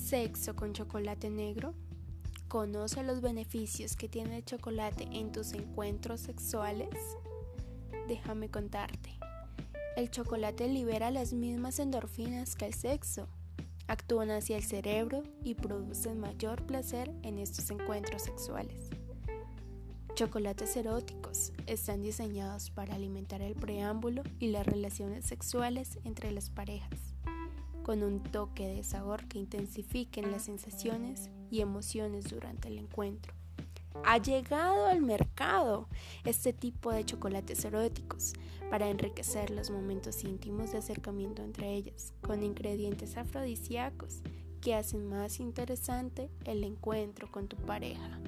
Sexo con chocolate negro. ¿Conoce los beneficios que tiene el chocolate en tus encuentros sexuales? Déjame contarte. El chocolate libera las mismas endorfinas que el sexo. Actúan hacia el cerebro y producen mayor placer en estos encuentros sexuales. Chocolates eróticos están diseñados para alimentar el preámbulo y las relaciones sexuales entre las parejas, con un toque de sabor que intensifiquen las sensaciones y emociones durante el encuentro. Ha llegado al mercado este tipo de chocolates eróticos para enriquecer los momentos íntimos de acercamiento entre ellas, con ingredientes afrodisíacos que hacen más interesante el encuentro con tu pareja.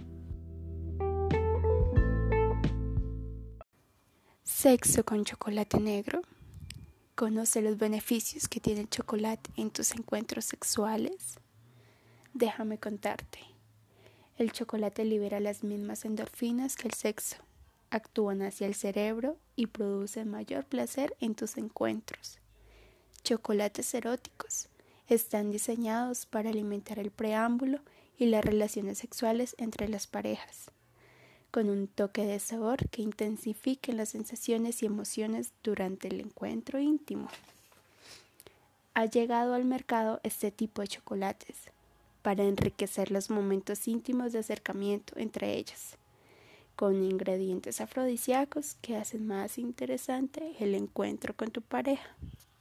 Sexo con chocolate negro. ¿Conoce los beneficios que tiene el chocolate en tus encuentros sexuales? Déjame contarte. El chocolate libera las mismas endorfinas que el sexo. Actúan hacia el cerebro y producen mayor placer en tus encuentros. Chocolates eróticos están diseñados para alimentar el preámbulo y las relaciones sexuales entre las parejas, con un toque de sabor que intensifique las sensaciones y emociones durante el encuentro íntimo. Ha llegado al mercado este tipo de chocolates para enriquecer los momentos íntimos de acercamiento entre ellas, con ingredientes afrodisíacos que hacen más interesante el encuentro con tu pareja.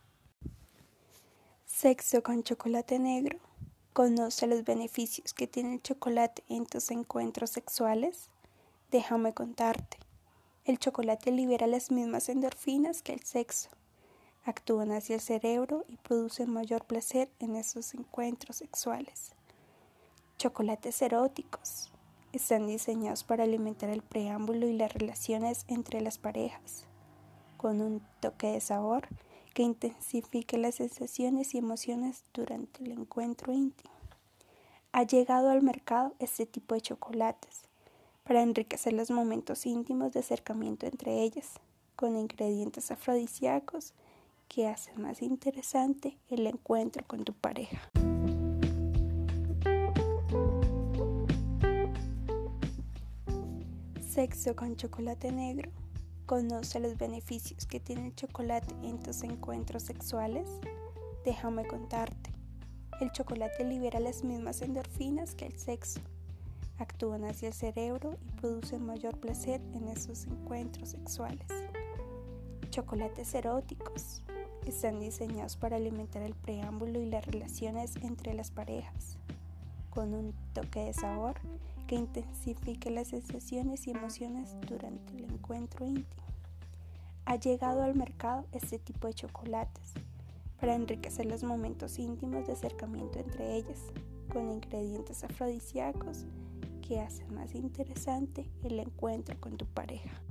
Sexo con chocolate negro. ¿Conoce los beneficios que tiene el chocolate en tus encuentros sexuales? Déjame contarte. El chocolate libera las mismas endorfinas que el sexo. Actúan hacia el cerebro y producen mayor placer en esos encuentros sexuales. Chocolates eróticos están diseñados para alimentar el preámbulo y las relaciones entre las parejas, con un toque de sabor que intensifique las sensaciones y emociones durante el encuentro íntimo. Ha llegado al mercado este tipo de chocolates para enriquecer los momentos íntimos de acercamiento entre ellas, con ingredientes afrodisíacos que hacen más interesante el encuentro con tu pareja. Sexo con chocolate negro. ¿Conoce los beneficios que tiene el chocolate en tus encuentros sexuales? Déjame contarte. El chocolate libera las mismas endorfinas que el sexo. Actúan hacia el cerebro y producen mayor placer en esos encuentros sexuales. Chocolates eróticos están diseñados para alimentar el preámbulo y las relaciones entre las parejas, con un toque de sabor que intensifique las sensaciones y emociones durante el encuentro íntimo. Ha llegado al mercado este tipo de chocolates para enriquecer los momentos íntimos de acercamiento entre ellas, con ingredientes afrodisíacos que hacen más interesante el encuentro con tu pareja.